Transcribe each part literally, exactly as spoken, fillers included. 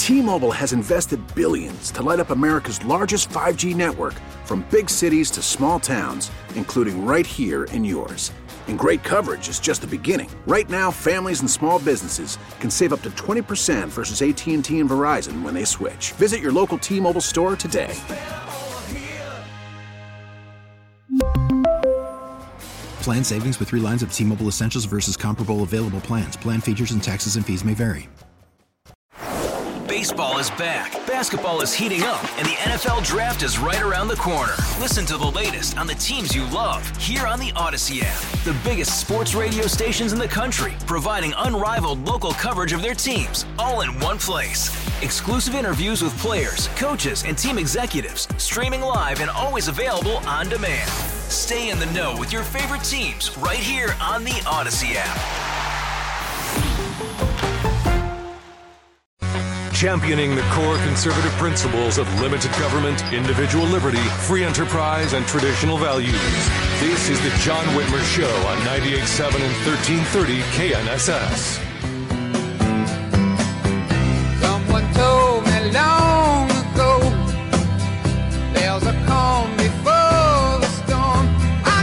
T-Mobile has invested billions to light up America's largest five G network, from big cities to small towns, including right here in yours. And great coverage is just the beginning. Right now, families and small businesses can save up to twenty percent versus A T and T and Verizon when they switch. Visit your local T-Mobile store today. Plan savings with three lines of T-Mobile Essentials versus comparable available plans. Plan features and taxes and fees may vary. Baseball is back, basketball is heating up, and the N F L Draft is right around the corner. Listen to the latest on the teams you love here on the Odyssey app. The biggest sports radio stations in the country, providing unrivaled local coverage of their teams, all in one place. Exclusive interviews with players, coaches, and team executives, streaming live and always available on demand. Stay in the know with your favorite teams right here on the Odyssey app. Championing the core conservative principles of limited government, individual liberty, free enterprise, and traditional values. This is the John Whitmer Show on ninety-eight point seven and thirteen thirty K N S S. Someone told me long ago there's a calm before the storm. I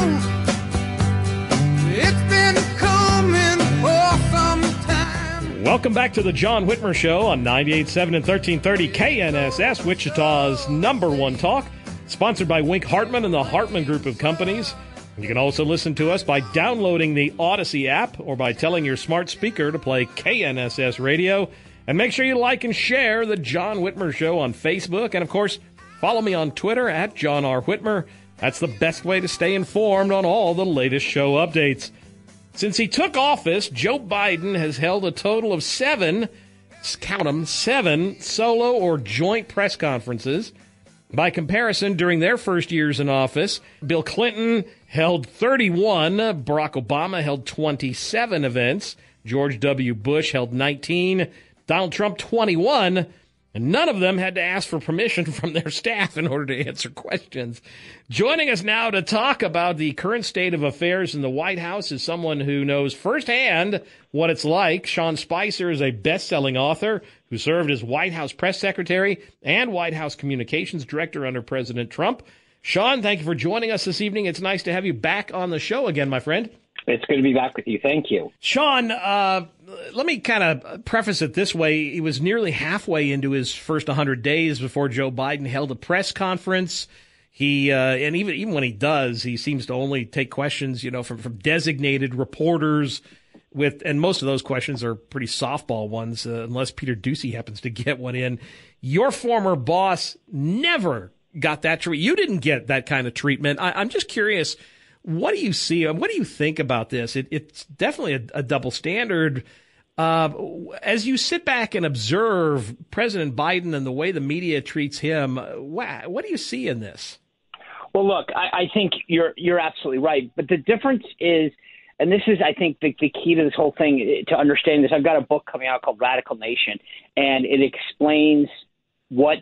know it's been coming for some time. Welcome back to the John Whitmer Show on ninety-eight point seven and thirteen thirty K N S S, Wichita's number one talk, sponsored by Wink Hartman and the Hartman Group of Companies. You can also listen to us by downloading the Odyssey app or by telling your smart speaker to play K N S S Radio. And make sure you like and share the John Whitmer Show on Facebook. And, of course, follow me on Twitter at John R. Whitmer. That's the best way to stay informed on all the latest show updates. Since he took office, Joe Biden has held a total of seven, count them, seven solo or joint press conferences. By comparison, during their first years in office, Bill Clinton held thirty-one, Barack Obama held twenty-seven events, George W. Bush held nineteen, Donald Trump twenty-one, and none of them had to ask for permission from their staff in order to answer questions. Joining us now to talk about the current state of affairs in the White House is someone who knows firsthand what it's like. Sean Spicer is a best-selling author who served as White House press secretary and White House communications director under President Trump. Sean, thank you for joining us this evening. It's nice to have you back on the show again, my friend. It's good to be back with you. Thank you. Sean, uh, let me kind of preface it this way. He was nearly halfway into his first one hundred days before Joe Biden held a press conference. He uh, and even even when he does, he seems to only take questions, you know, from, from designated reporters. With and most of those questions are pretty softball ones, uh, unless Peter Doocy happens to get one in. Your former boss never got that treatment. You didn't get that kind of treatment. I, I'm just curious. What do you see? What do you think about this? It, it's definitely a, a double standard. Uh, as you sit back and observe President Biden and the way the media treats him, what, what do you see in this? Well, look, I, I think you're you're absolutely right. But the difference is, and this is, I think, the, the key to this whole thing, to understand this. I've got a book coming out called Radical Nation, and it explains what's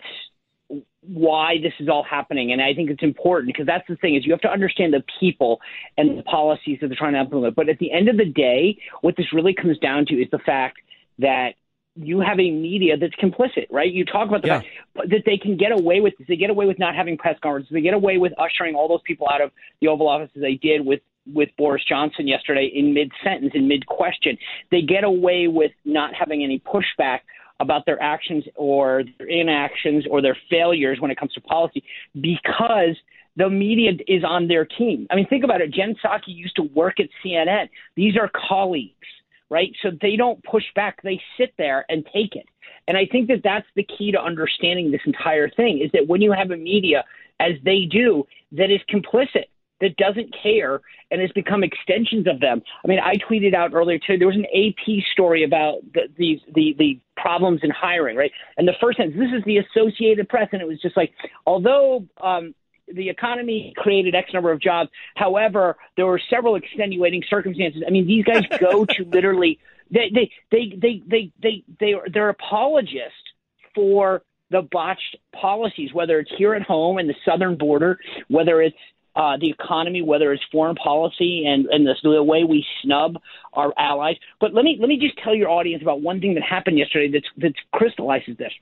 why this is all happening. And I think it's important because that's the thing is you have to understand the people and the policies that they're trying to implement. But at the end of the day, what this really comes down to is the fact that you have a media that's complicit, right? You talk about the yeah. fact that they can get away with this. They get away with not having press conferences. They get away with ushering all those people out of the Oval Office as they did with with Boris Johnson yesterday in mid-sentence, in mid-question. They get away with not having any pushback about their actions or their inactions or their failures when it comes to policy because the media is on their team. I mean, think about it. Jen Psaki used to work at C N N. These are colleagues, right? So they don't push back. They sit there and take it. And I think that that's the key to understanding this entire thing is that when you have a media, as they do, that is complicit, that doesn't care and has become extensions of them. I mean, I tweeted out earlier too, there was an A P story about the the the, the problems in hiring, right? And the first sentence, this is the Associated Press, and it was just like, although um, the economy created X number of jobs, however, there were several extenuating circumstances. I mean, these guys go to literally, they they they they they they they are they're apologists for the botched policies, whether it's here at home in the southern border, whether it's uh, the economy, whether it's foreign policy and, and the, the way we snub our allies. But let me let me just tell your audience about one thing that happened yesterday that's that crystallizes this.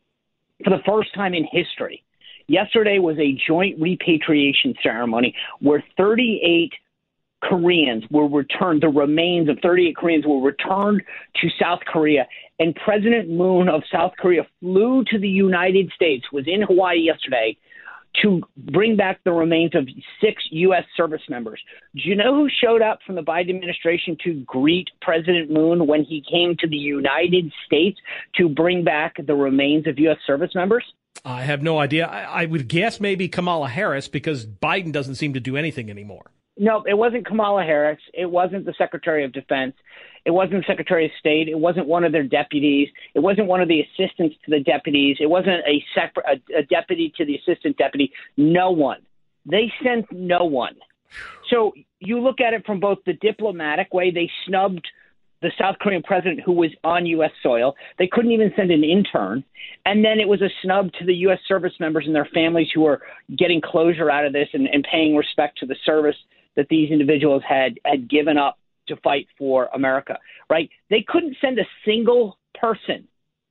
For the first time in history, yesterday was a joint repatriation ceremony where thirty-eight Koreans were returned, the remains of thirty-eight Koreans were returned to South Korea. And President Moon of South Korea flew to the United States, was in Hawaii yesterday, to bring back the remains of six U S service members. Do you know who showed up from the Biden administration to greet President Moon when he came to the United States to bring back the remains of U S service members? I have no idea. I, I would guess maybe Kamala Harris, because Biden doesn't seem to do anything anymore. No, it wasn't Kamala Harris. It wasn't the Secretary of Defense. It wasn't the Secretary of State. It wasn't one of their deputies. It wasn't one of the assistants to the deputies. It wasn't a, sec- a, a deputy to the assistant deputy. No one. They sent no one. So you look at it from both the diplomatic way. They snubbed the South Korean president who was on U S soil. They couldn't even send an intern. And then it was a snub to the U S service members and their families who are getting closure out of this and, and paying respect to the service that these individuals had, had given up to fight for America, right? They couldn't send a single person.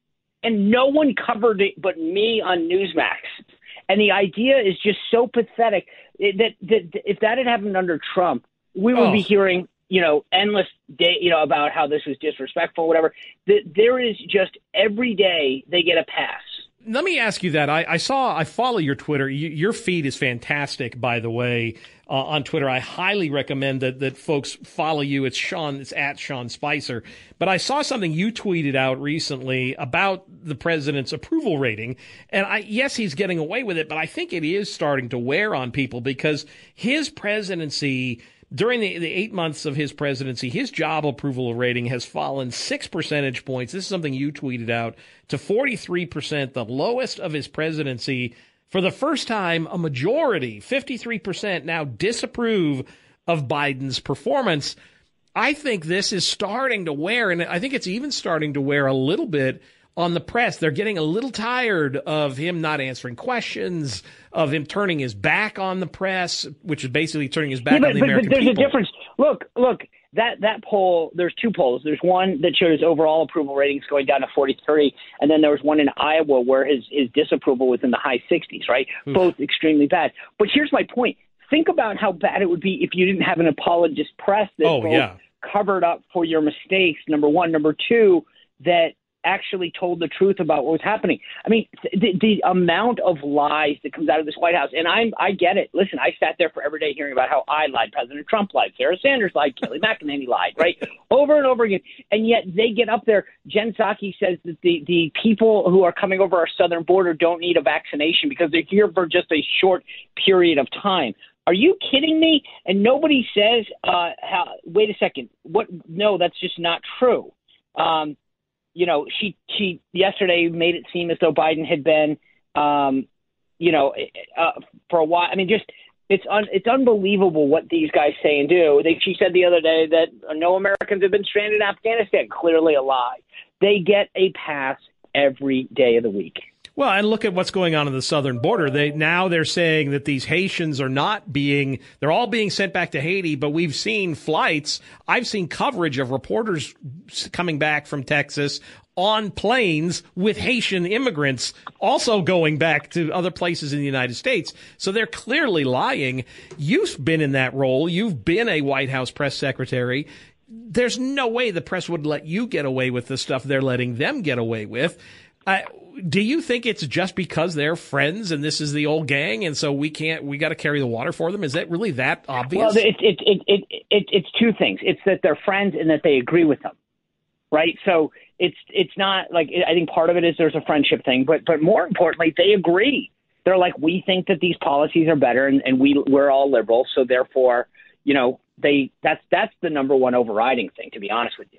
And no one covered it but me on Newsmax. And the idea is just so pathetic that, that, that if that had happened under Trump, we would oh. be hearing, you know, endless day, you know, about how this was disrespectful, whatever. That there is just every day they get a pass. Let me ask you that. I, I saw, I follow your Twitter. You, your feed is fantastic, by the way, uh, on Twitter. I highly recommend that that folks follow you. It's Sean, it's at Sean Spicer. But I saw something you tweeted out recently about the president's approval rating. And I, yes, he's getting away with it, but I think it is starting to wear on people because his presidency, during the, the eight months of his presidency, his job approval rating has fallen six percentage points. This is something you tweeted out, to forty-three percent, the lowest of his presidency. For the first time, a majority, fifty-three percent, now disapprove of Biden's performance. I think this is starting to wear, and I think it's even starting to wear a little bit on the press. They're getting a little tired of him not answering questions, of him turning his back on the press, which is basically turning his back yeah, but, on the but, American but there's people. a difference. Look, look, that, that poll, there's two polls. There's one that shows overall approval ratings going down to forty-three, and then there was one in Iowa where his, his disapproval was in the high sixties, right? Oof. Both extremely bad. But here's my point. Think about how bad it would be if you didn't have an apologist press that oh, both yeah. covered up for your mistakes, number one. Number two, that actually told the truth about what was happening. I mean, the, the amount of lies that comes out of this White House, and I'm, I get it. Listen, I sat there for every day hearing about how I lied, President Trump lied, Sarah Sanders lied, Kelly McEnany lied, right? Over and over again. And yet they get up there. Jen Psaki says that the, the people who are coming over our southern border don't need a vaccination because they're here for just a short period of time. Are you kidding me? And nobody says, uh, how, wait a second, what? No, that's just not true. Um, You know, she she yesterday made it seem as though Biden had been, um, you know, uh, for a while. I mean, just it's un, it's unbelievable what these guys say and do. They, she said the other day that no Americans have been stranded in Afghanistan. Clearly a lie. They get a pass every day of the week. Well, and look at what's going on in the southern border. They now they're saying that these Haitians are not being, they're all being sent back to Haiti, but we've seen flights. I've seen coverage of reporters coming back from Texas on planes with Haitian immigrants also going back to other places in the United States. So they're clearly lying. You've been in that role. You've been a White House press secretary. There's no way the press would let you get away with the stuff they're letting them get away with. Uh, do you think it's just because they're friends and this is the old gang and so we can't, we got to carry the water for them? Is that really that obvious? Well, it, it, it, it, it, it's two things. It's that they're friends and that they agree with them, right? So it's it's not like, I think part of it is there's a friendship thing, but but more importantly, they agree. They're like, we think that these policies are better and, and we, we're all liberals, so therefore, you know, they that's that's the number one overriding thing, to be honest with you.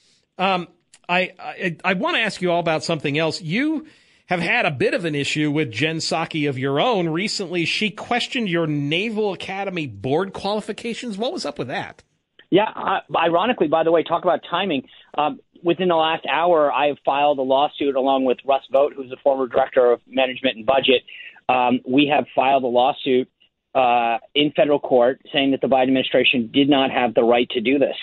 Um. I, I, I want to ask you all about something else. You have had a bit of an issue with Jen Psaki of your own. Recently, she questioned your Naval Academy board qualifications. What was up with that? Yeah, uh, ironically, by the way, talk about timing. Um, within the last hour, I have filed a lawsuit along with Russ Vogt, who's the former director of management and budget. Um, we have filed a lawsuit uh, in federal court saying that the Biden administration did not have the right to do this.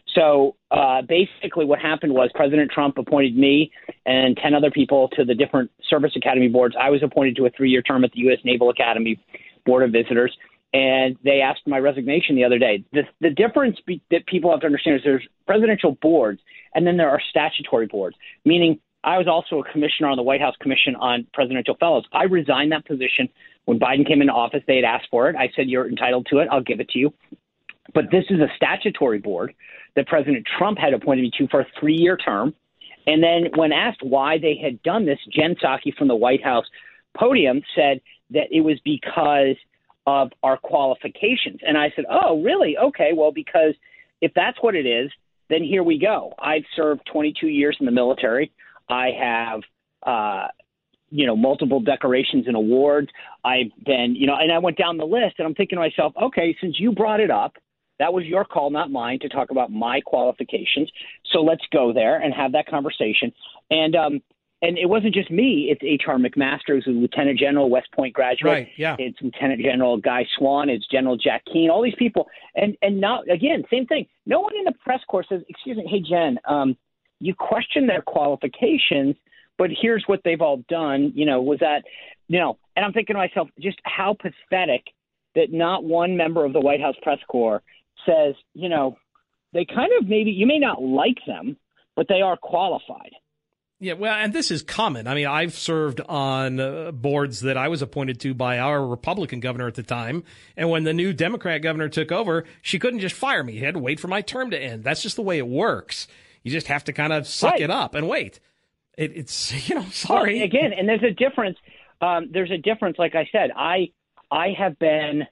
So uh, basically what happened was President Trump appointed me and ten other people to the different service academy boards. I was appointed to a three-year term at the U S Naval Academy Board of Visitors, and they asked my resignation the other day. The, the difference be, that people have to understand is there's presidential boards, and then there are statutory boards, meaning I was also a commissioner on the White House Commission on Presidential Fellows. I resigned that position when Biden came into office. They had asked for it. I said, you're entitled to it. I'll give it to you. But this is a statutory board that President Trump had appointed me to for a three-year term. And then when asked why they had done this, Jen Psaki from the White House podium said that it was because of our qualifications. And I said, oh, really? Okay, well, because if that's what it is, then here we go. I've served twenty-two years in the military. I have, uh, you know, multiple decorations and awards. I've been, you know, and I went down the list, and I'm thinking to myself, okay, since you brought it up, that was your call, not mine, to talk about my qualifications. So let's go there and have that conversation. And um, and it wasn't just me. It's H R McMaster, who's a Lieutenant General, West Point graduate. Right, yeah. It's Lieutenant General Guy Swan. It's General Jack Keane. All these people. And and now, again, same thing. No one in the press corps says, excuse me, hey, Jen, um, you question their qualifications, but here's what they've all done. You know, was that, you know, and I'm thinking to myself, just how pathetic that not one member of the White House press corps says, you know, they kind of maybe, you may not like them, but they are qualified. Yeah, well, and this is common. I mean, I've served on uh, boards that I was appointed to by our Republican governor at the time. And when the new Democrat governor took over, she couldn't just fire me. She had to wait for my term to end. That's just the way it works. You just have to kind of suck right. it up and wait. It, it's, you know, sorry. Well, again, and there's a difference. Um, there's a difference. Like I said, I I have been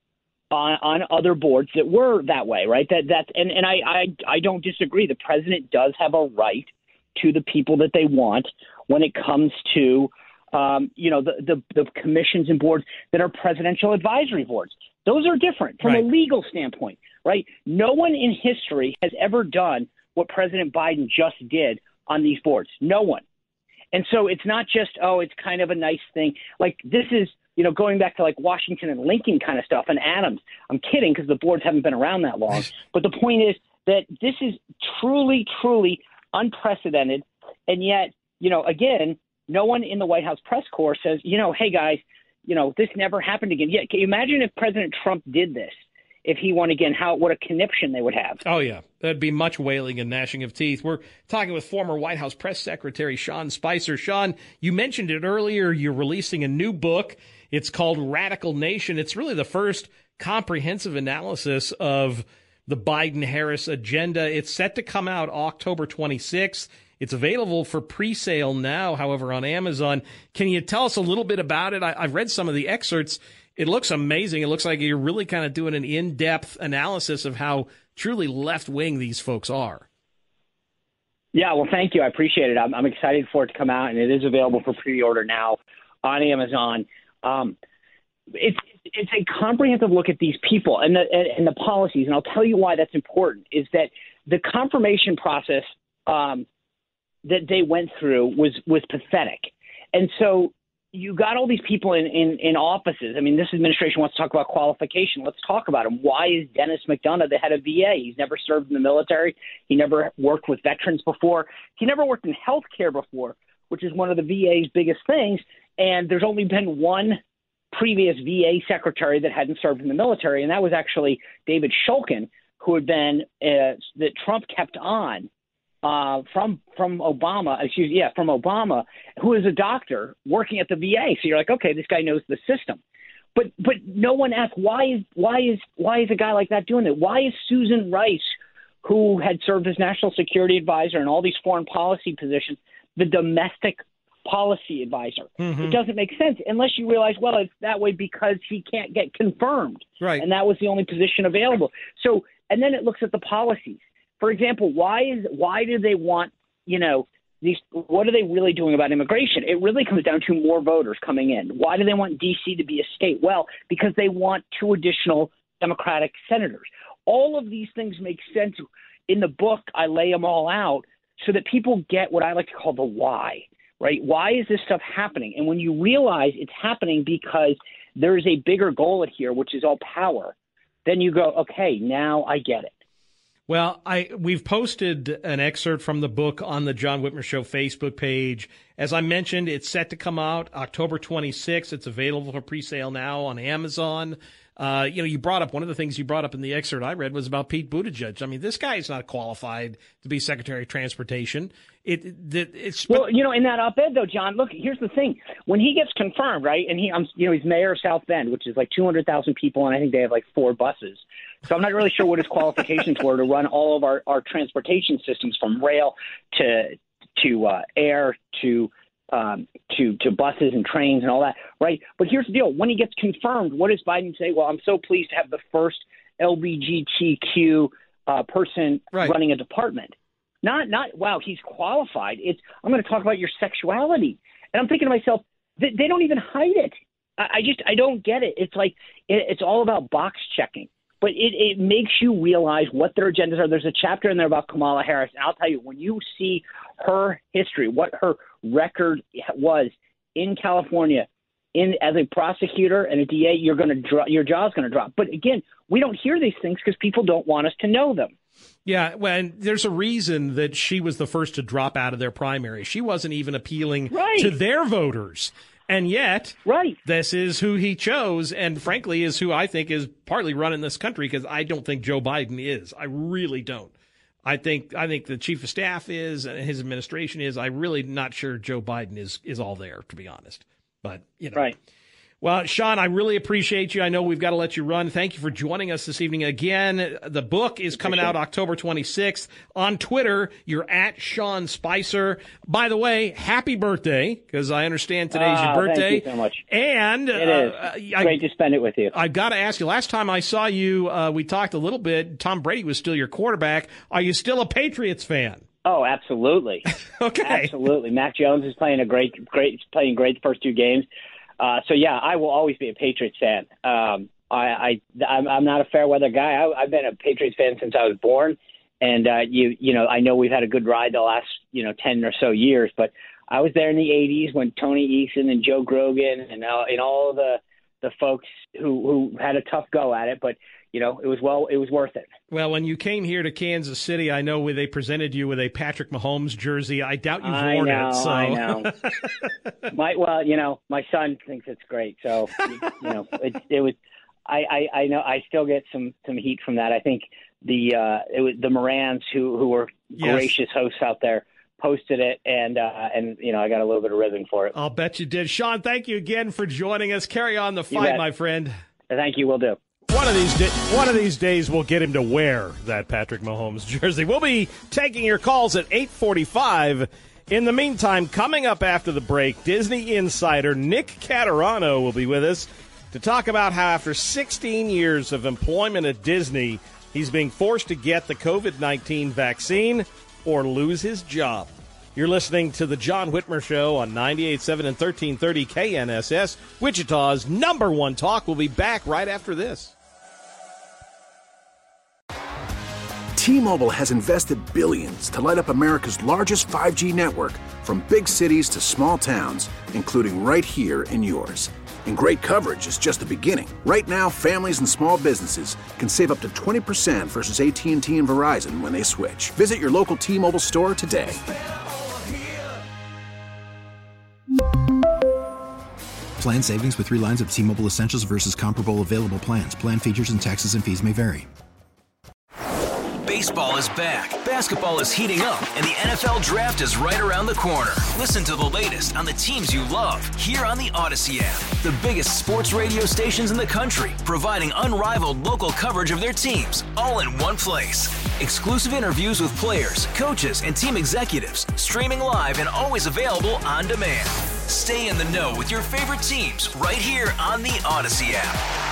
on, on other boards that were that way, right? That that's and, and I, I I don't disagree. The president does have a right to the people that they want when it comes to um, you know the, the the commissions and boards that are presidential advisory boards. Those are different from right. a legal standpoint, right? No one in history has ever done what President Biden just did on these boards. No one. And so it's not just, oh, it's kind of a nice thing. Like this is, you know, going back to like Washington and Lincoln kind of stuff and Adams. I'm kidding because the boards haven't been around that long. But the point is that this is truly, truly unprecedented. And yet, you know, again, no one in the White House press corps says, you know, hey, guys, you know, this never happened again. Yeah, can you imagine if President Trump did this? If he won again, how what a conniption they would have. Oh, yeah. That'd be much wailing and gnashing of teeth. We're talking with former White House Press Secretary Sean Spicer. Sean, you mentioned it earlier. You're releasing a new book. It's called Radical Nation. It's really the first comprehensive analysis of the Biden-Harris agenda. It's set to come out October twenty-sixth. It's available for pre-sale now, however, on Amazon. Can you tell us a little bit about it? I, I've read some of the excerpts. It looks amazing. It looks like you're really kind of doing an in-depth analysis of how truly left-wing these folks are. Yeah, well, thank you. I appreciate it. I'm, I'm excited for it to come out, and it is available for pre-order now on Amazon. Um, it's it's a comprehensive look at these people and the and, and the policies, and I'll tell you why that's important. Is that the confirmation process um, that they went through was was pathetic, and so. You got all these people in, in, in offices. I mean, this administration wants to talk about qualification. Let's talk about him. Why is Dennis McDonough the head of V A? He's never served in the military. He never worked with veterans before. He never worked in health care before, which is one of the V A's biggest things. And there's only been one previous V A secretary that hadn't served in the military, and that was actually David Shulkin, who had been uh, that Trump kept on. Uh, from from Obama, excuse yeah, from Obama, who is a doctor working at the V A. So you're like, okay, this guy knows the system, but but no one asked why is why is why is a guy like that doing it? Why is Susan Rice, who had served as national security advisor and all these foreign policy positions, the domestic policy advisor? Mm-hmm. It doesn't make sense unless you realize, well, it's that way because he can't get confirmed, right? And that was the only position available. So and then it looks at the policies. For example, why is why do they want, you know, these? What are they really doing about immigration? It really comes down to more voters coming in. Why do they want D C to be a state? Well, because they want two additional Democratic senators. All of these things make sense. In the book, I lay them all out so that people get what I like to call the why, right? Why is this stuff happening? And when you realize it's happening because there's a bigger goal at here, which is all power, then you go, okay, now I get it. Well, I we've posted an excerpt from the book on the John Whitmer Show Facebook page. As I mentioned, it's set to come out October twenty-sixth. It's available for pre-sale now on Amazon. Uh, you know, you brought up one of the things you brought up in the excerpt I read was about Pete Buttigieg. I mean, this guy is not qualified to be Secretary of Transportation. It, it it's well, you know, in that op-ed though, John. Look, here's the thing: when he gets confirmed, right, and he, I'm, you know, he's mayor of South Bend, which is like two hundred thousand people, and I think they have like four buses. So I'm not really sure what his qualifications were to run all of our, our transportation systems from rail to to uh, air to um, to to buses and trains and all that, right? But here's the deal: when he gets confirmed, what does Biden say? Well, I'm so pleased to have the first L G B T Q uh, person right. running a department. Not not wow, he's qualified. It's I'm going to talk about your sexuality, and I'm thinking to myself, they, they don't even hide it. I, I just I don't get it. It's like it, it's all about box checking. But it, it makes you realize what their agendas are. There's a chapter in there about Kamala Harris, and I'll tell you, when you see her history, what her record was in California, in as a prosecutor and a D A, you're going to drop your jaw's going to drop. But again, we don't hear these things because people don't want us to know them. Yeah, well, and there's a reason that she was the first to drop out of their primary. She wasn't even appealing right. to their voters. And yet, right. this is who he chose, and frankly is who I think is partly running this country, because I don't think Joe Biden is. I really don't. I think I think the chief of staff is, and his administration is. I'm really not sure Joe Biden is is all there, to be honest. But, you know. Right. Well, Sean, I really appreciate you. I know we've got to let you run. Thank you for joining us this evening again. The book is coming out October twenty-sixth. On Twitter, you're at Sean Spicer. By the way, happy birthday, because I understand today's oh, your birthday. Thank you so much. And it uh, is I, great to spend it with you. I've got to ask you, last time I saw you, uh, we talked a little bit. Tom Brady was still your quarterback. Are you still a Patriots fan? Oh, absolutely. Okay. Absolutely. Mac Jones is playing a great, great, playing great the first two games. Uh, so yeah, I will always be a Patriots fan. Um, I, I, I'm, I'm not a fair weather guy. I, I've been a Patriots fan since I was born, and uh, you, you know, I know we've had a good ride the last, you know, ten or so years. But I was there in the eighties when Tony Eason and Joe Grogan and uh, and all the the folks who who had a tough go at it, but you know, it was well, it was worth it. Well, when you came here to Kansas City, I know they presented you with a Patrick Mahomes jersey. I doubt you've I worn know, it. So. I know. my well, you know, my son thinks it's great. So you know, it, it was. I, I, I know I still get some, some heat from that. I think the uh, it was the Morans who who were yes. gracious hosts out there posted it, and uh, and you know I got a little bit of ribbon for it. I'll bet you did, Sean. Thank you again for joining us. Carry on the fight, my friend. Thank you. Will do. One of these di- one of these days, we'll get him to wear that Patrick Mahomes jersey. We'll be taking your calls at eight forty-five. In the meantime, coming up after the break, Disney insider Nick Caterano will be with us to talk about how after sixteen years of employment at Disney, he's being forced to get the covid nineteen vaccine or lose his job. You're listening to the John Whitmer Show on ninety-eight point seven and thirteen thirty K N S S, Wichita's number one talk. We'll be back right after this. T-Mobile has invested billions to light up America's largest five G network, from big cities to small towns, including right here in yours. And great coverage is just the beginning. Right now, families and small businesses can save up to twenty percent versus A T and T and Verizon when they switch. Visit your local T-Mobile store today. Plan savings with three lines of T-Mobile Essentials versus comparable available plans. Plan features and taxes and fees may vary. Baseball is back, basketball is heating up, and the N F L Draft is right around the corner. Listen to the latest on the teams you love here on the Odyssey app. The biggest sports radio stations in the country, providing unrivaled local coverage of their teams, all in one place. Exclusive interviews with players, coaches, and team executives, streaming live and always available on demand. Stay in the know with your favorite teams right here on the Odyssey app.